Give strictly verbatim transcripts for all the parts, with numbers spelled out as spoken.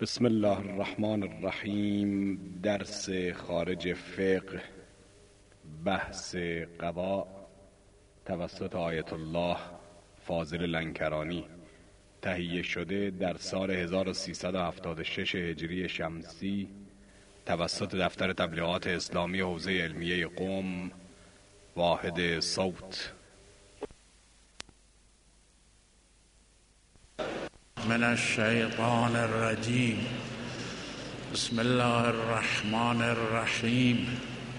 بسم الله الرحمن الرحیم. درس خارج فقه، بحث قضا توسط آیت الله فاضل لنکرانی، تهیه شده در سال هزار و سیصد و هفتاد و شش هجری شمسی توسط دفتر تبلیغات اسلامی حوزه علمیه قم، واحد صوت. من الشیطان الرجیم. بسم الله الرحمن الرحیم.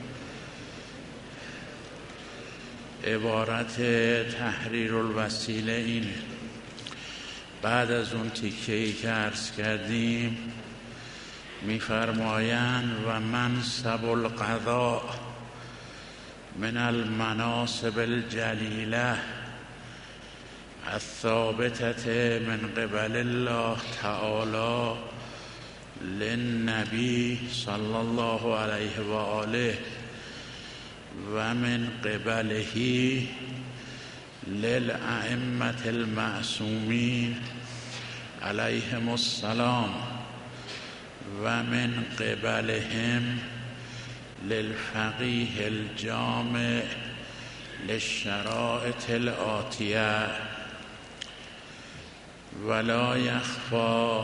عبارت تحریر الوسیله این بعد از اون تیکه‌ای که عرض کردیم می‌فرمایند و منصب القضاء من المناصب الجلیله الثابتة من قبل الله تعالى للنبي صلى الله عليه وآله ومن قبله للأئمة المعصومين عليهم السلام ومن قبلهم للفقيه الجامع للشرائط الآتية. ولا يخفى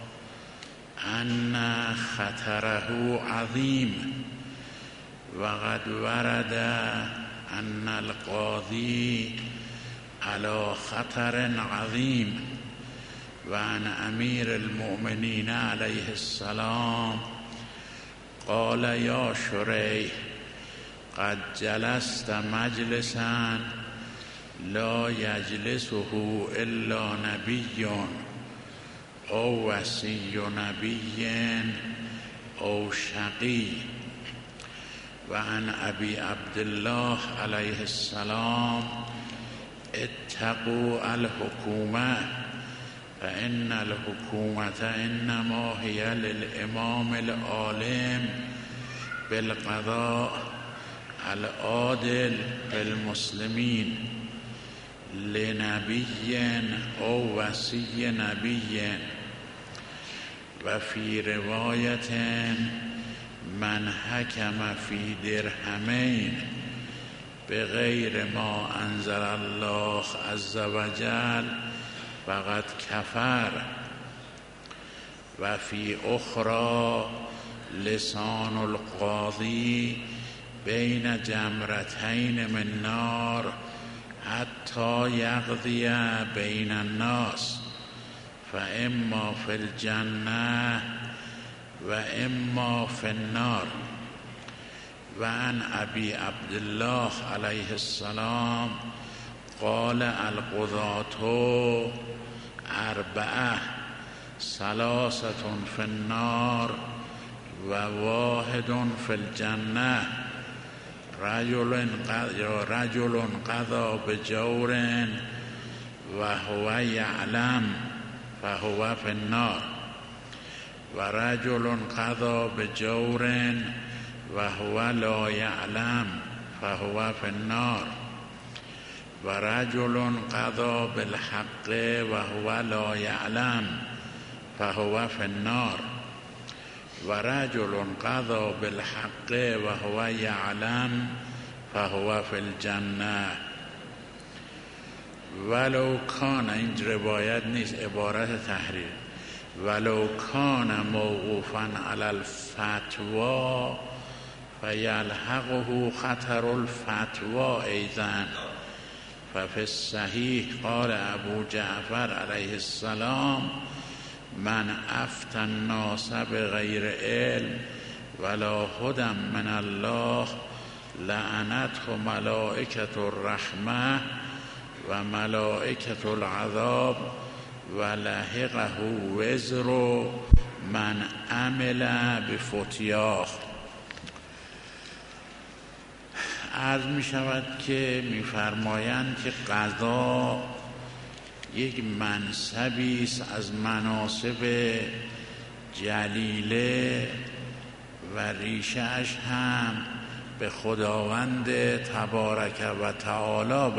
أن خطره عظيم، وقد ورد أن القاضي على خطر عظيم. وعن أمير المؤمنين عليه السلام قال يا شريح قد جلست مجلسا لا يجلسه إلا نبي أو وصي نبي أو شقي. وعن أبي عبد الله عليه السلام اتقوا الحكومة فإن الحكومة إنما هي للإمام العالم بالقضاء العادل بالمسلمين لنبي أو وصي نبي. وفي رواية من حكم في درهمين بغير ما أنزل الله عز وجل فقد كفر. وفي أخرى لسان القاضي بين جمرتين من نار حتى يقضي بين الناس فإما في الجنة وإما في النار. وعن أبي عبد الله عليه السلام قال القضاة أربعة ثلاثة في النار وواحد في الجنة. رجل رجل قضى بجور وهو يعلم فهو في النار، ورجل قضى بجور وهو لا يعلم فهو في النار، ورجل قضى بالحق وهو لا يعلم فهو في النار، ورجل قضى بالحق وهو يعلم فهو في الجنة. ولو كان، این روایت نیست، عبارت تحریر، ولو كان موقوفا على الفتوى فيلحقه خطر الفتوى أيضا. ففي الصحيح قال أبو جعفر عليه السلام من افتى الناس بغیر علم ولا هدى من الله لعنته ملائکة الرحمة و ملائکة العذاب ولحقه وزر من عمل بفتیاه. عرض می شود که می فرمایند که قضا یک منصبی است از مناصب جلیله و ریشه‌اش هم به خداوند تبارک و تعالی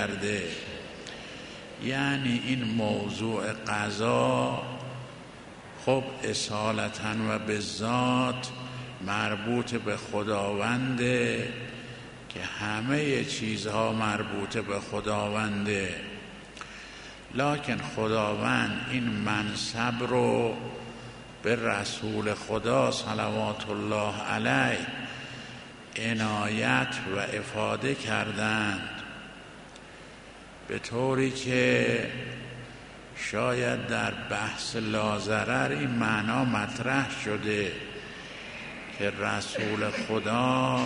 برمیگرده. یعنی این موضوع قضا خب اصالتاً و به ذات مربوط به خداونده که همه چیزها مربوط به خداونده، لکن خداوند این منصب رو به رسول خدا صلوات الله علیه عنایت و افاده کردند، به طوری که شاید در بحث لاضرر این معنا مطرح شده که رسول خدا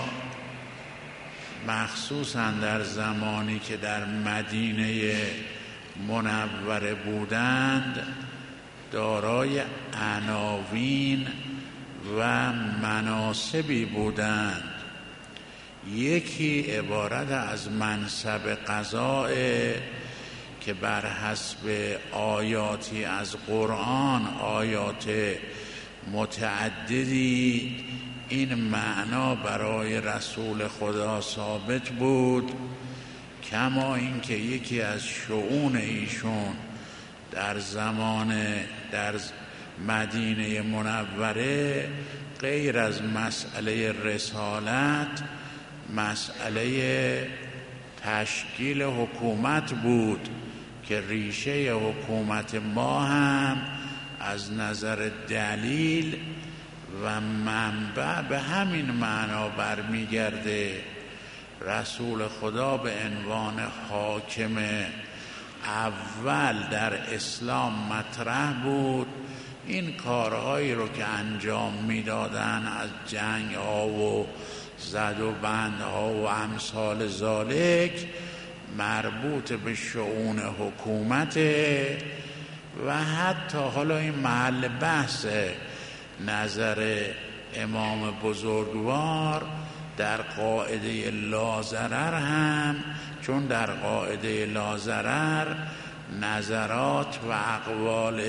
مخصوصاً در زمانی که در مدینه منوره بودند دارای عناوین و مناصبی بودند. یکی عبارت از منصب قضاء که بر حسب آیاتی از قرآن، آیات متعددی این معنا برای رسول خدا ثابت بود، کما اینکه یکی از شؤون ایشون در زمان در مدینه منوره غیر از مسئله رسالت مسئله تشکیل حکومت بود که ریشه حکومت ما هم از نظر دلیل و منبع به همین معنا برمیگرده. رسول خدا به عنوان حاکم اول در اسلام مطرح بود. این کارهایی رو که انجام میدادن از جنگ ها و زد و بند ها و امثال ذالک مربوط به شؤون حکومت و حتی حالا این محل بحث نظر امام بزرگوار در قاعده لاضرر هم، چون در قاعده لاضرر نظرات و اقوال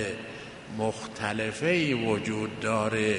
مختلفی وجود داره.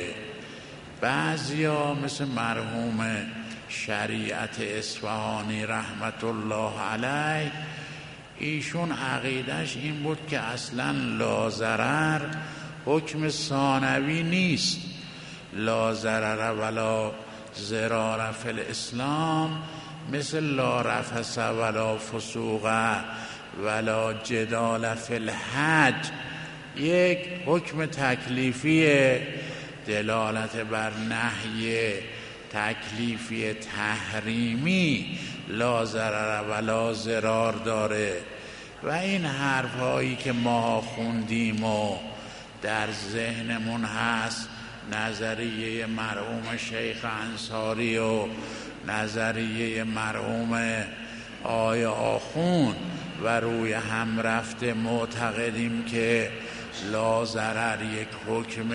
بعضیا مثل مرحوم شریعت اصفهانی رحمت الله علیه ایشون عقیدش این بود که اصلا لاضرر حکم ثانوی نیست. لا ضرر ولا ضرار فی الاسلام مثل لا رفث ولا فسوق ولا جدال فی الحج یک حکم تکلیفی دلالت بر نهی تکلیفی تحریمی لا ضرر ولا ضرار داره. و این حرفهایی که ما خوندیم و در ذهنمون هست، نظریه مرحوم شیخ انصاری و نظریه مرحوم آقای آخوند و روی هم رفته معتقدیم که لا ضرر یک حکم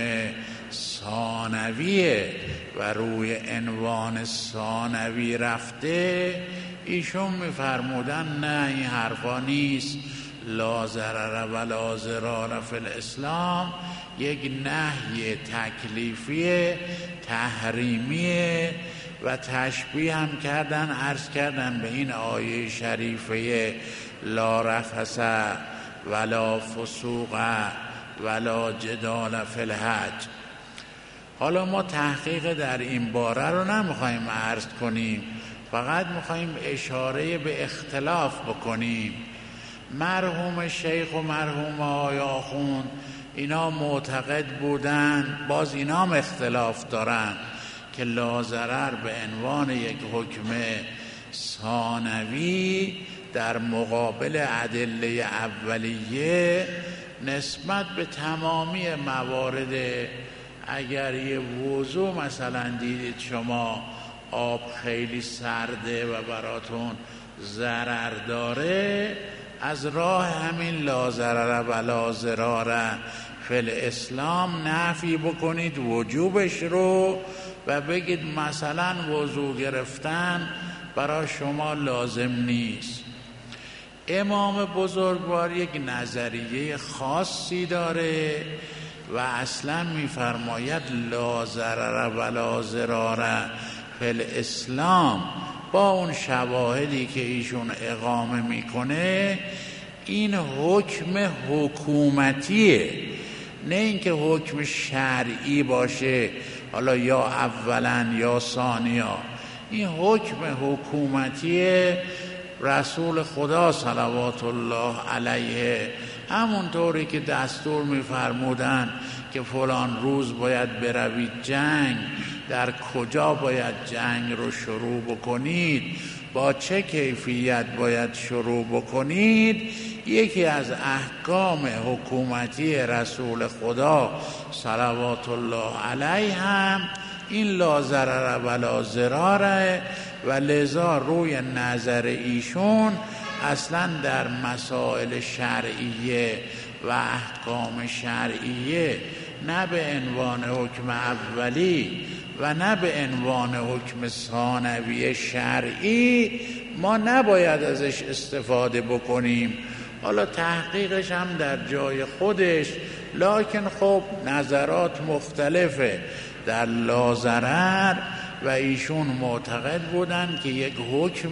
ثانویه و روی عنوان ثانوی رفته، ایشون میفرمودن نه این حرفا نیست. لا ضرر ولا ضرار فی الاسلام یک نهی تکلیفی تحریمیه و تشبیه هم کردن، عرض کردن به این آیه شریفه لا رفث ولا فسوق ولا جدال فی الحج. حالا ما تحقیق در این باره رو نمیخوایم عرض کنیم، فقط میخوایم اشاره به اختلاف بکنیم. مرحوم شیخ و مرحوم آقای آخوند اینا معتقد بودن، باز اینا هم اختلاف دارن، که لا ضرر به عنوان یک حکم ثانوی در مقابل ادله اولیه نسبت به تمامی موارد، اگر یه وضو مثلا دیدید شما آب خیلی سرده و براتون ضرر داره، از راه همین لا ضرر ولا ضرار فی الاسلام نفی بکنید وجوبش رو و بگید مثلا وضو گرفتن برای شما لازم نیست. امام بزرگوار یک نظریه خاصی داره و اصلا میفرماید لا ضرر ولا ضرار فی الاسلام. با اون شواهدی که ایشون اقامه میکنه این حکم حکومتیه نه اینکه حکم شرعی باشه، حالا یا اولا یا ثانیا. این حکم حکومتی رسول خدا صلوات الله علیه، همونطوری که دستور می‌فرمودن که فلان روز باید بروید جنگ، در کجا باید جنگ رو شروع بکنید، با چه کیفیت باید شروع بکنید. یکی از احکام حکومتی رسول خدا صلوات الله علیه هم این لا ضرر ولا ضراره و لذا روی نظر ایشون اصلا در مسائل شرعیه و احکام شرعیه نه به عنوان حکم اولی و نه به عنوان حکم ثانوی شرعی ما نباید ازش استفاده بکنیم. حالا تحقیقش هم در جای خودش، لکن خب نظرات مختلفه در لا ضرر و ایشون معتقد بودن که یک حکم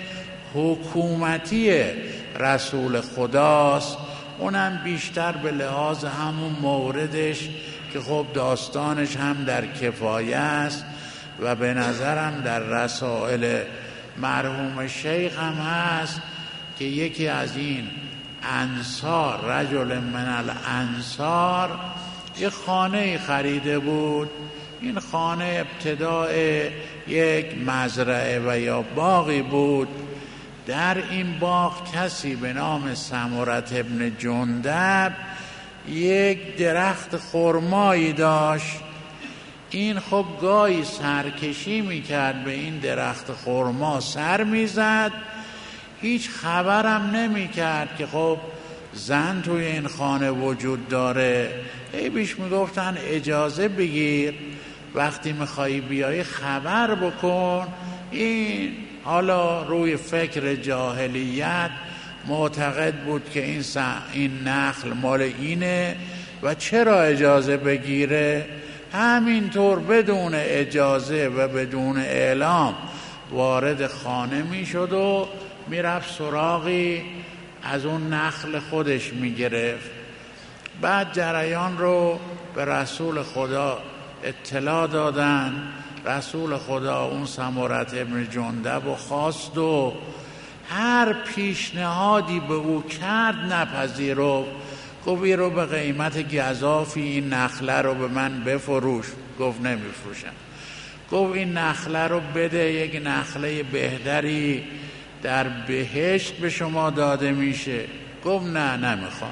حکومتی رسول خداست، اونم بیشتر به لحاظ همون موردش که خب داستانش هم در کفایه است و به نظرم در رسائل مرحوم شیخ هم هست که یکی از این انصار، رجل من الانصار، یک خانه خریده بود. این خانه ابتداء یک مزرعه و یا باغی بود. در این باغ کسی به نام سمرة ابن جندب یک درخت خرمایی داشت. این خب گاهی سرکشی میکرد به این درخت خرما، سر میزد، هیچ خبرم نمیکرد که خب زن توی این خانه وجود داره. ای بیش میگفتن اجازه بگیر، وقتی میخوایی بیایی خبر بکن. این حالا روی فکر جاهلیت معتقد بود که این, این نخل مال اینه و چرا اجازه بگیره. همینطور بدون اجازه و بدون اعلام وارد خانه میشد و میرفت سراغی از اون نخل خودش میگرفت. بعد جریان رو به رسول خدا اطلاع دادن. رسول خدا اون سمرة ابن جندب و خواست و هر پیشنهادی به او کرد نپذیرفت. گفت این رو به قیمت گزافی این نخله رو به من بفروش. گفت نمیفروشم. گفت این نخله رو بده، یک نخله بهتری در بهشت به شما داده میشه. گفت نه نمیخوام.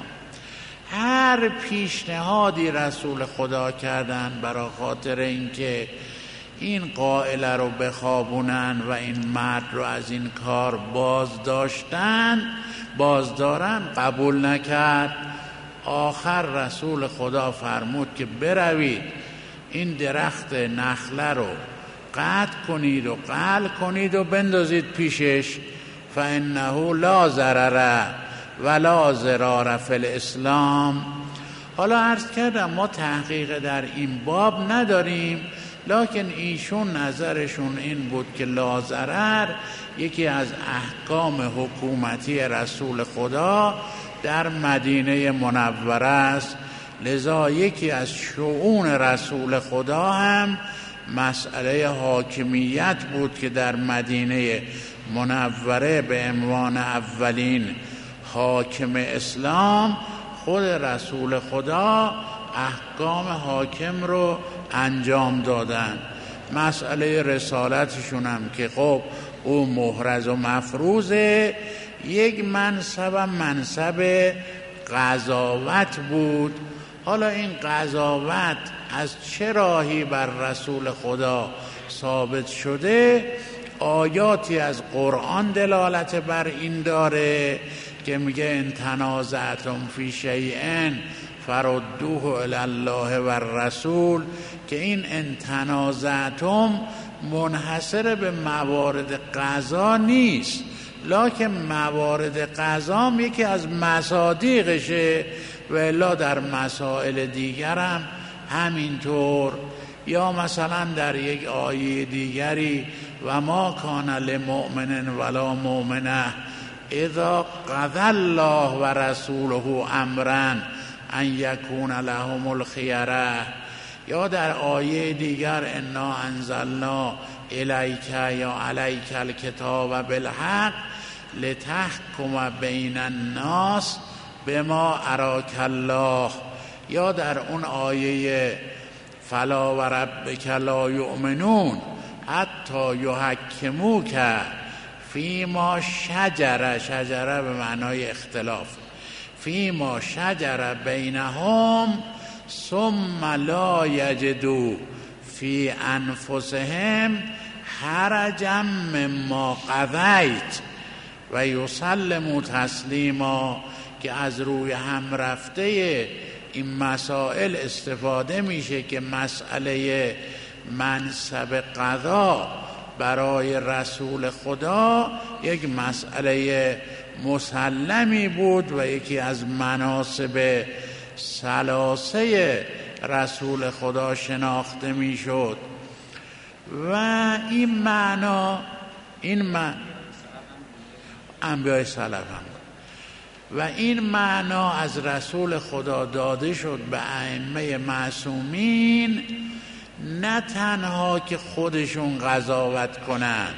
هر پیشنهادی رسول خدا کردن برای خاطر اینکه این قائله رو بخوابونن و این مرد رو از این کار باز داشتن باز دارن، قبول نکرد. آخر رسول خدا فرمود که بروید این درخت نخله رو قطع کنید و قل کنید و بندازید پیشش، فانه لا ضرر ولا ضرار فی الاسلام. حالا عرض کردم ما تحقیق در این باب نداریم، لکن ایشون نظرشون این بود که لا ضرر یکی از احکام حکومتی رسول خدا در مدینه منوره است. لذا یکی از شؤون رسول خدا هم مسئله حاکمیت بود که در مدینه منوره به عنوان اولین حاکم اسلام خود رسول خدا احکام حاکم رو انجام دادن. مسئله رسالتشون هم که خب او محرز و مفروضه، یک منصب منصب قضاوت بود. حالا این قضاوت از چه راهی بر رسول خدا ثابت شده؟ آیاتی از قرآن دلالت بر این داره که میگه ان تنازعتم فی شیء فردوه الی الله و الرسول، که این ان تنازعتم منحصر به موارد قضا نیست، لکن موارد قضا یکی از مصادیقشه و الا در مسائل دیگر هم همینطور. یا مثلا در یک آیه دیگری و ما کان لمؤمن ولا مؤمنه اذا قضى الله و رسوله امرا ان یکون لهم الخیره. یا در آیه دیگر انا انزلنا الیک یا علیک الکتاب بالحق لتحکم بین الناس بما اراک الله. یا در اون آیه فلا و ربک لا یؤمنون حتی یحکموک فیما شجر، شجره به معنای اختلاف، فیما شجر بینهم ثم لا یجدوا فی انفسهم حرجا مما قضیت و یسلموا تسلیما. که از روی هم رفته این مسائل استفاده میشه که مسئله منصب قضا برای رسول خدا یک مسئله مسلمی بود و یکی از مناصب ثلاثه رسول خدا شناخته میشد. و این معنا این معنا انبیاء سلف هم و این معنا از رسول خدا داده شد به ائمه معصومین، نه تنها که خودشون قضاوت کنن،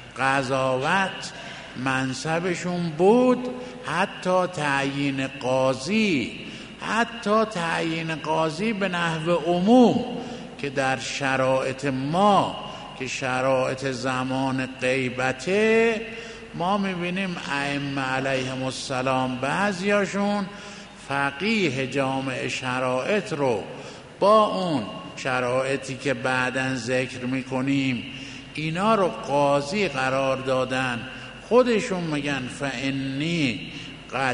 قضاوت منصبشون بود، حتی تعیین قاضی، حتی تعیین قاضی به نحو عموم که در شرایط ما که شرایط زمان غیبته ما میبینیم ائمه علیهم السلام بعضیاشون فقیه جامع شرایط رو با اون شرایطی که بعداً ذکر میکنیم اینا رو قاضی قرار دادن. خودشون میگن فانی قد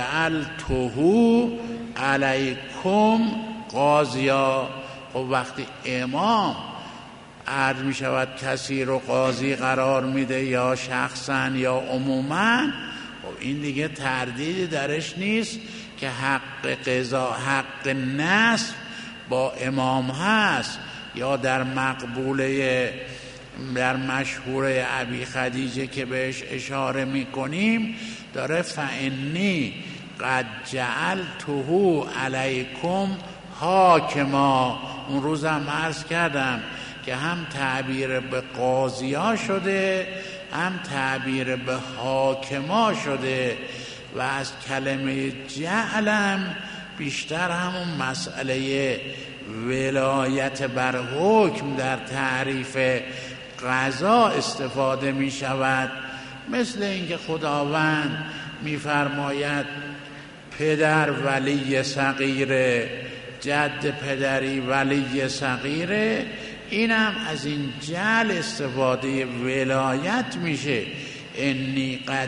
جعلته علیکم قاضیا. خب وقتی امام عرض می شود کسی رو قاضی قرار میده یا شخصا یا عموما، خب این دیگه تردیدی درش نیست که حق قضا، حق نصب با امام هست. یا در مقبوله در مشهور ابی خدیجه که بهش اشاره میکنیم داره فانی قد جعلته علیکم حاکما. اون روزم عرض کردم که هم تعبیر به قاضیا شده هم تعبیر به حاکما شده و از کلمه جعلم بیشتر همون مسئله ولایت بر حکم در تعریف قضا استفاده می شود. مثل اینکه خداوند می فرماید پدر ولی صغیره، جد پدری ولی صغیره، اینم از این جعل استفاده ولایت میشه. انی قد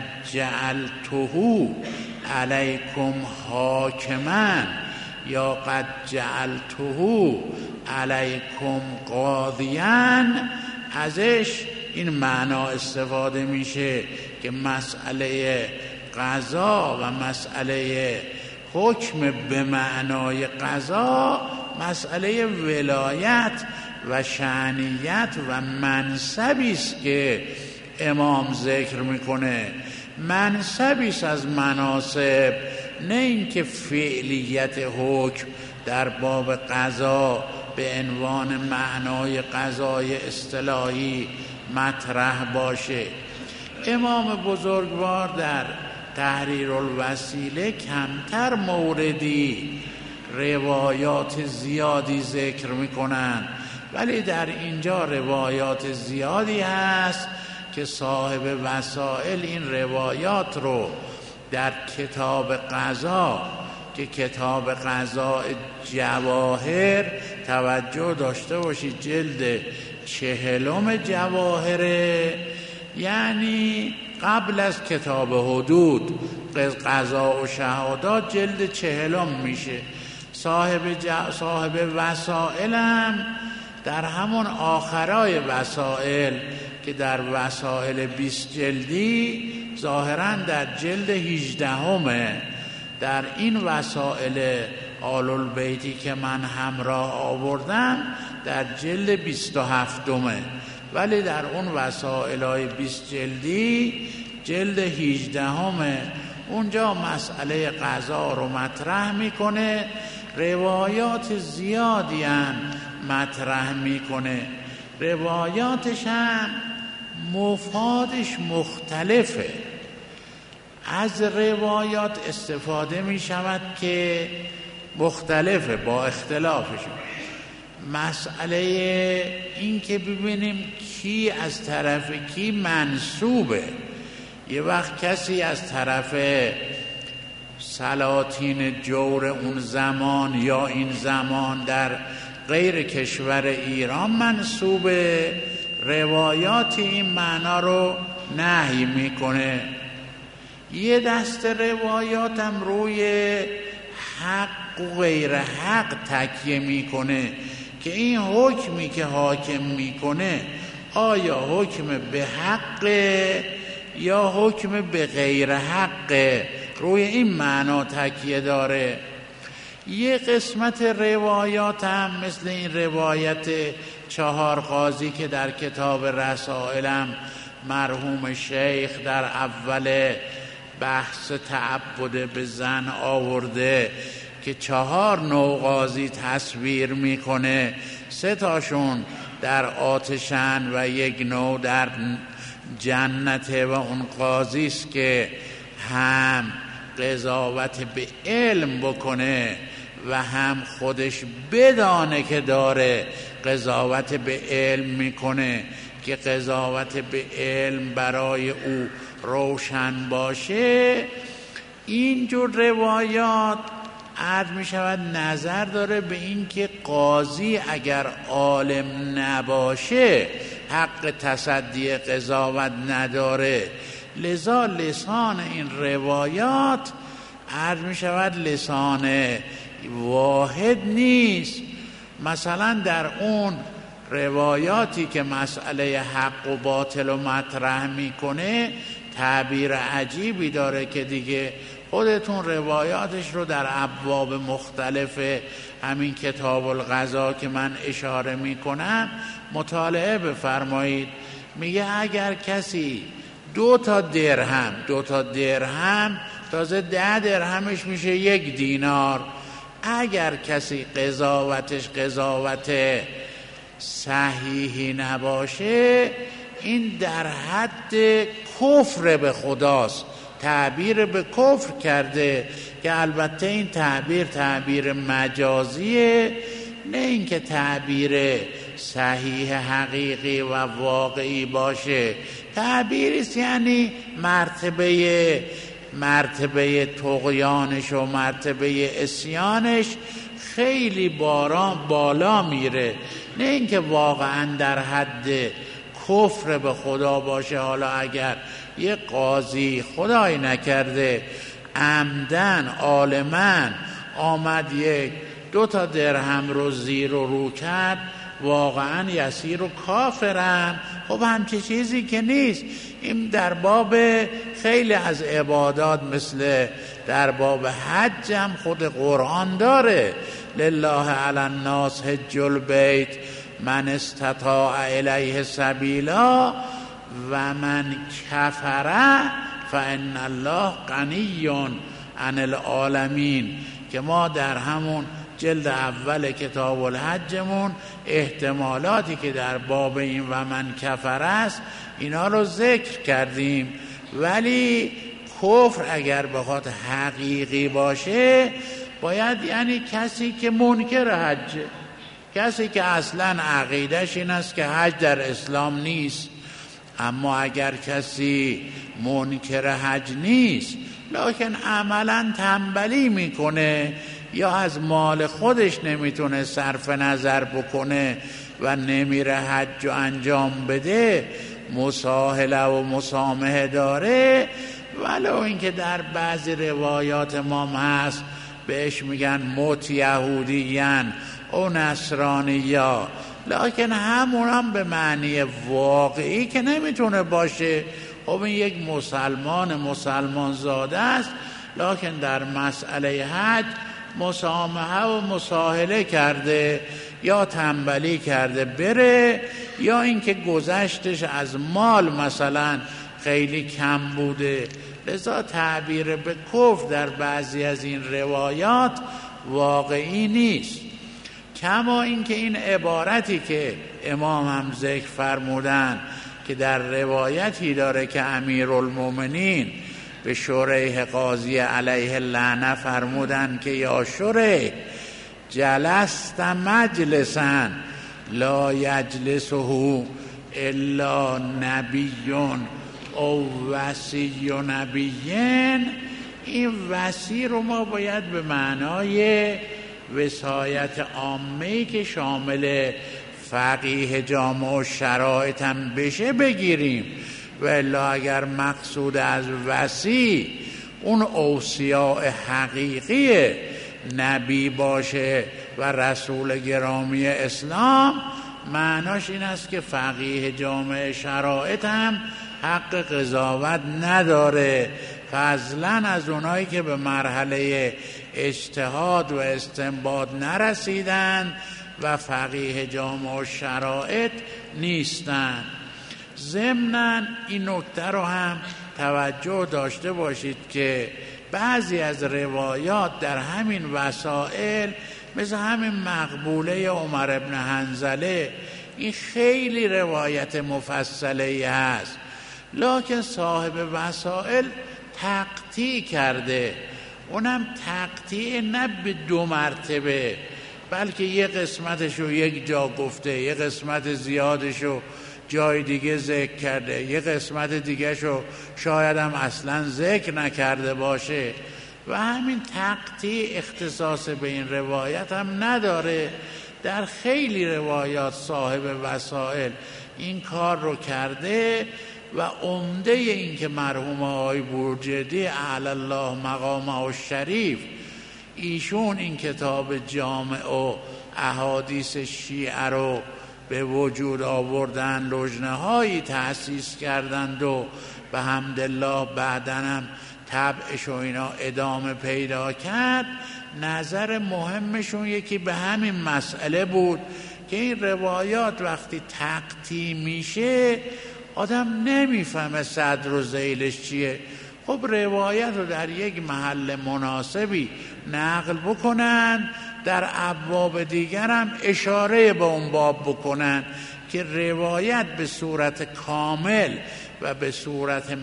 جعلته علیکم حاکما یا قد جعلته علیکم قاضیا، ازش این معنا استفاده میشه که مسئله قضا و مسئله حکم به معنای قضا مسئله ولایت و شأنیت و منصبی است که امام ذکر میکنه، منصبی است از مناصب، نه اینکه فعلیت حکم در باب قضا به عنوان معنای قضای اصطلاحی مطرح باشه. امام بزرگوار در تحریر الوسیله کمتر موردی روایات زیادی ذکر میکنن، ولی در اینجا روایات زیادی هست که صاحب وسائل این روایات رو در کتاب قضا که کتاب قضا جواهر، توجه داشته باشید جلد چهلم جواهره، یعنی قبل از کتاب حدود قضا و شهادات جلد چهلم میشه. صاحب, ج... صاحب وسائلم در همون آخرای وسائل که در وسائل بیست جلدی ظاهراً در جلد هجدهمه، در این وسائل آل البیتی که من همراه آوردم در جلد بیست و هفتمه، ولی در اون وسائل های بیست جلدی جلد هجدهمه. اونجا مسئله قضا رو مطرح میکنه، روایات زیادی هم مطرح میکنه، روایاتش هم مفادش مختلفه. از روایات استفاده می شود که مختلفه با اختلافشون. مسئله این که ببینیم کی از طرف کی منسوبه. یه وقت کسی از طرف سلاطین جور اون زمان یا این زمان در غیر کشور ایران منسوبه، روایات این معنا رو نهی میکنه. یه دست روایات هم روی حق و غیر حق تکیه میکنه که این حکمی که حاکم میکنه آیا حکم به حق یا حکم به غیر حق، روی این معنا تکیه داره. یه قسمت روایات هم مثل این روایت چهار قاضی که در کتاب رسائلم مرحوم شیخ در اول بحث تعبد به زن آورده که چهار نوع قاضی تصویر میکنه، سه تاشون در آتشن و یک نوع در جنته و اون قاضی است که هم قضاوت به علم بکنه و هم خودش بدانه که داره قضاوت به علم میکنه که قضاوت به علم برای او روشن باشه. اینجور روایات عرض می شود نظر داره به این که قاضی اگر عالم نباشه حق تصدی قضاوت نداره، لذا لسان این روایات عرض می شود لسان واحد نیست. مثلا در اون روایاتی که مسئله حق و باطل و مطرح میکنه تعبیر عجیبی داره که دیگه خودتون روایاتش رو در ابواب مختلف همین کتاب القضا که من اشاره میکنم مطالعه بفرمایید. میگه اگر کسی دو تا درهم دو تا درهم تازه ده درهمش میشه یک دینار، اگر کسی قضاوتش قضاوت صحیحی نباشه این در حد کفر به خداست، تعبیر به کفر کرده که البته این تعبیر تعبیر مجازیه، نه اینکه تعبیر صحیح حقیقی و واقعی باشه. تعبیریست یعنی مرتبه مرتبه طغیانش و مرتبه عصیانش خیلی باران بالا میره، نه اینکه واقعا در حد کفر به خدا باشه. حالا اگر یه قاضی خدای نکرده عمدن عالمن آمد یک دو تا درهم رو زیر و رو کرد، واقعا یسیر و کافرن. خب همچه چیزی که نیست. این در باب خیلی از عبادات مثل در باب حج هم خود قرآن داره، لله علی الناس حج البیت من استطاع الیه سبیلا و من کفر فان الله غنی عن العالمین، که ما در همون جلد اول کتاب الحجمون احتمالاتی که در باب این و من کفر است اینا رو ذکر کردیم. ولی کفر اگر بخواد حقیقی باشه باید یعنی کسی که منکر حجه، کسی که اصلا عقیدش این است که حج در اسلام نیست. اما اگر کسی منکر حج نیست لکن عملا تنبلی میکنه یا از مال خودش نمیتونه صرف نظر بکنه و نمیره حج و انجام بده، مساهله و مسامحه داره، ولو اینکه در بعضی روایات ما هست بهش میگن موت یهودیان او نصرانیا، لکن همون هم به معنی واقعی که نمیتونه باشه. خب این یک مسلمان مسلمان زاده است، لکن در مسئله حج مسامحه و مساهله کرده یا تنبلی کرده بره، یا اینکه گذشتش از مال مثلا خیلی کم بوده، لذا تعبیر به کفر در بعضی از این روایات واقعی نیست. کما اینکه این عبارتی که امام هم ذکر فرمودن که در روایتی داره که امیرالمومنین به شریح قاضی علیه اللعنه فرمودن که یا شریح جلست مجلسا لا یجلسه الا نبی او وصی نبیین، این وصی رو ما باید به معنای وصایت عامه‌ای که شامل فقیه جامع و شرایط هم بشه بگیریم، و الا اگر مقصود از وصی اون اوصیاء حقیقی نبی باشه و رسول گرامی اسلام، معناش این است که فقیه جامع شرایط هم حق قضاوت نداره، فضلا از اونایی که به مرحله اجتهاد و استنباط نرسیدن و فقیه جامع و شرایط نیستن. ضمناً این نکته رو هم توجه داشته باشید که بعضی از روایات در همین وسائل مثل همین مقبوله عمر ابن حنظله، این خیلی روایت مفصله هست، لکن صاحب وسائل تقطیع کرده، اونم تقطیع نه به دو مرتبه، بلکه یه قسمتشو یک جا گفته، یه قسمت زیادشو جای دیگه ذکر کرده، یه قسمت دیگه شو شاید هم اصلا ذکر نکرده باشه، و همین تقطیع اختصاص به این روایت هم نداره. در خیلی روایات صاحب وسائل این کار رو کرده و عمده این که مرحوم آقای بورجردی اعلی الله مقامه و شریف، ایشون این کتاب جامع و احادیث شیعه رو به وجود آوردن، لجنه هایی تأسیس کردند و به حمدالله بعدنم طبعش و اینا ادامه پیدا کرد. نظر مهمشون یکی به همین مسئله بود که این روایات وقتی تقطیع میشه آدم نمیفهمه صدر و ذیلش چیه. خب روایت رو در یک محل مناسبی نقل بکنن، در ابواب دیگر هم اشاره به اون باب بکنن که روایت به صورت کامل و به صورت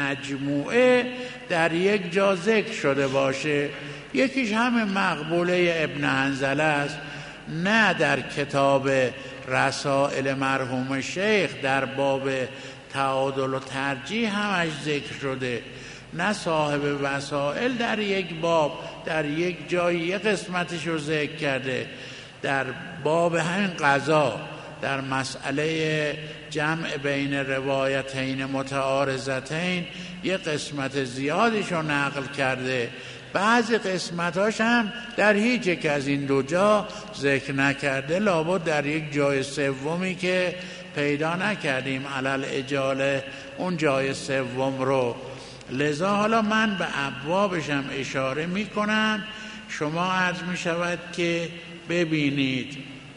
مجموعه در یک جا ذکر شده باشه. یکیش همه مقبوله ابن حنظله است، نه در کتاب رسائل مرحوم شیخ در باب تعادل و ترجیح همش ذکر شده، نه صاحب وسائل در یک باب در یک جایی یک قسمتش رو ذکر کرده، در باب همین قضا در مسئله جمع بین روایتین متعارضتین یک قسمت زیادش رو نقل کرده، بعضی قسمتاش هم در هیچ یک از این دو جا ذکر نکرده، لابد در یک جای سومی که پیدا نکردیم علل اجاله اون جای سوم رو. لذا حالا من به ابوابشم اشاره می کنم، شما عرض می شود که ببینید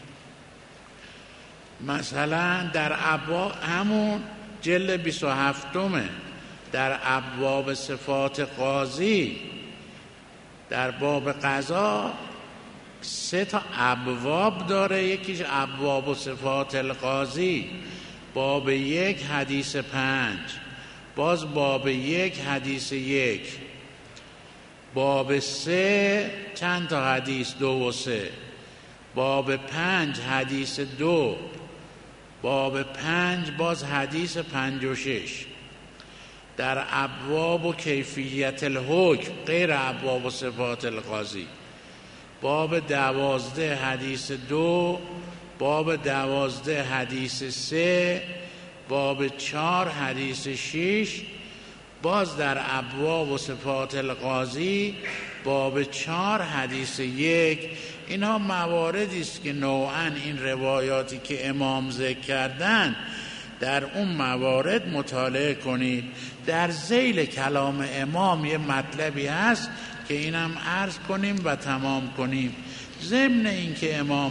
مثلا در ابواب همون جلد بیست و هفتمه در ابواب صفات قاضی، در باب قضا سه تا ابواب داره، یکیش ابواب و صفات القاضی، باب یک حدیث پنج، باز باب یک حدیث یک، باب سه چند تا حدیث دو و سه، باب پنج حدیث دو، باب پنج باز حدیث پنج و شش. در ابواب و کیفیت الحکم غیر ابواب و صفات القاضی، باب دوازده حدیث دو، باب دوازده حدیث سه، باب چار حدیث شش، باز در ابواب و صفات القاضی باب چار حدیث یک. اینها مواردی است که نوعاً این روایاتی که امام ذکر کردن در اون موارد مطالعه کنید. در ذیل کلام امام یه مطلبی هست که اینم عرض کنیم و تمام کنیم. ضمن این که امام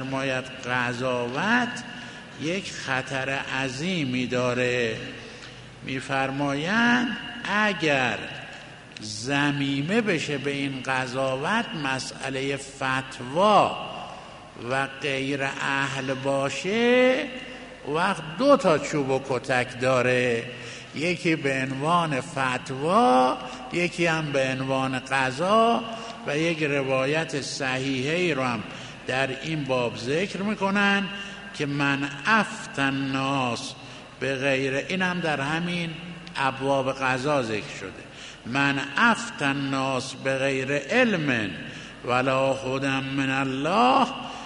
می‌فرماید قضاوت یک خطر عظیمی داره، میفرمایند اگر ضمیمه بشه به این قضاوت مسئله فتوا و غیر اهل باشه، وقت دو تا چوب و کتک داره، یکی به عنوان فتوا، یکی هم به عنوان قضا. و یک روایت صحیحی رو هم در این باب ذکر میکنن که من افتى الناس به غیر، این هم در همین ابواب قضا ذکر شده، من افتى الناس به غیر علم ولا هدی من الله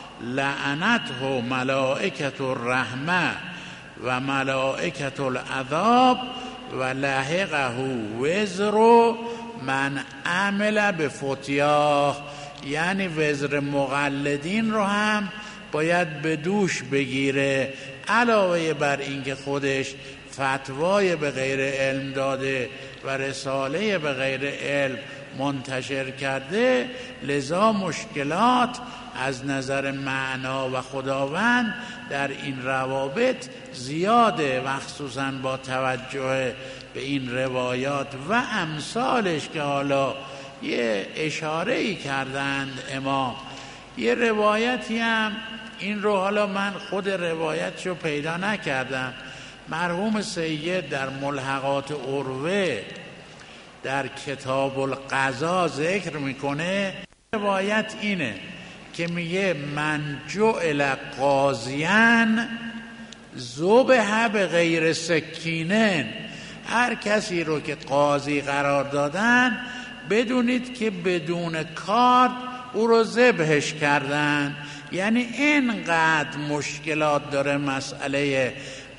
لعنته ملائکة الرحمه و ملائکة العذاب و لحقه وزر من عمل به فتیاه. یعنی وزر مقلدین رو هم باید به دوش بگیره، علاوه بر اینکه خودش فتوای به غیر علم داده و رساله به غیر علم منتشر کرده. لذا مشکلات از نظر معنا و خداوند در این روابط زیاده، مخصوصاً با توجه به این روایات و امثالش که حالا یه اشاره‌ای کردند امام. یه روایتی هم این رو حالا من خود روایتشو پیدا نکردم، مرحوم سید در ملحقات عروه در کتاب القضا ذکر میکنه. روایت اینه که میگه من جعل قاضیان ذبح به غیر سکینن، هر کسی رو که قاضی قرار دادن بدونید که بدون کار او رو ذبحش کردن. یعنی اینقدر مشکلات داره مسئله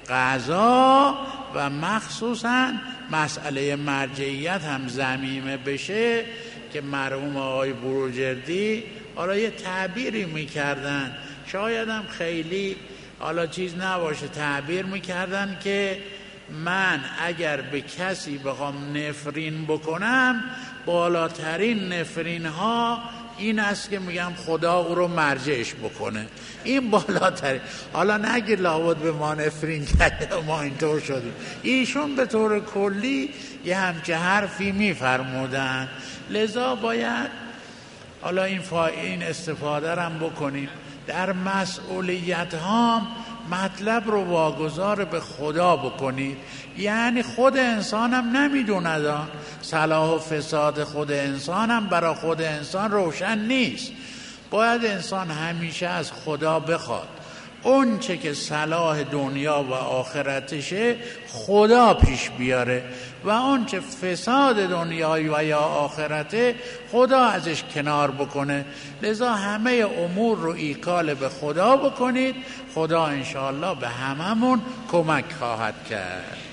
قضا و مخصوصا مسئله مرجعیت هم ضمیمه بشه که مرحوم آقای بروجردی حالا یه تعبیری میکردن، شاید هم خیلی حالا چیز نباشه، تعبیر میکردن که من اگر به کسی بخوام نفرین بکنم بالاترین نفرین ها این است که میگم خدا او رو مرجعش بکنه، این بالاترین. حالا نگه لابد به ما نفرین کرده ما اینطور شدیم. ایشون به طور کلی یه همچه حرفی میفرمودن. لذا باید حالا این, فا... این استفاده رم بکنیم در مسئولیت هام مطلب رو واگذار به خدا بکنید. یعنی خود انسان هم نمیدوند، صلاح و فساد خود انسان هم برای خود انسان روشن نیست. باید انسان همیشه از خدا بخواد اون چه که صلاح دنیا و آخرتشه خدا پیش بیاره و اون چه فساد دنیای و یا آخرته خدا ازش کنار بکنه. لذا همه امور رو ایکال به خدا بکنید، خدا انشاءالله به هممون کمک خواهد کرد.